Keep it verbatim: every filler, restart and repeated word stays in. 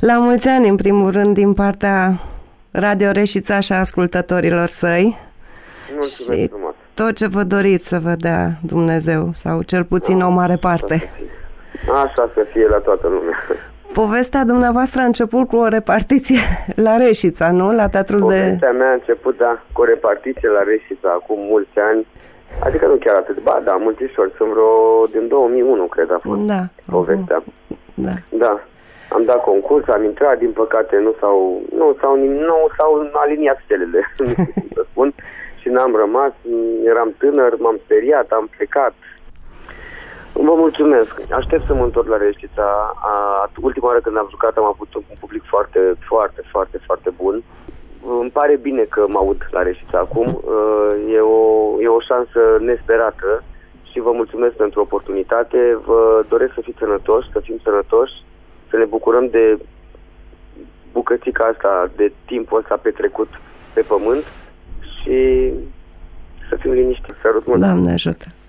La mulți ani, în primul rând, din partea Radio Reșița și a ascultătorilor săi. Mulțumesc și frumos. tot ce vă doriți să vă dea Dumnezeu, sau cel puțin o mare parte. Așa să fie, Așa să fie la toată lumea. Povestea dumneavoastră a început cu o repartiție la Reșița, nu? La teatrul Povestea de... Povestea mea a început, da, cu o repartiție la Reșița acum mulți ani. Adică nu chiar atât, ba da, multișori, sunt vreo din două mii unu, cred a fost da, povestea. Da. Da. Am dat concurs, am intrat, din păcate nu s-au, nu s-au, nu s-au aliniat stelele, să spun, și n-am rămas, eram tânăr, m-am speriat, am plecat. Vă mulțumesc. Aștept să mă întorc la Reșița. A, ultima oară când am jucat am avut un public foarte, foarte, foarte, foarte bun. Îmi pare bine că mă aud la Reșița acum. E o, e o șansă nesperată și vă mulțumesc pentru oportunitate. Vă doresc să fiți sănătoși, să fim sănătoși, să ne bucurăm de bucățica asta, de timpul ăsta petrecut pe pământ și să fim liniștiți. Sărut mult! Doamne ajută!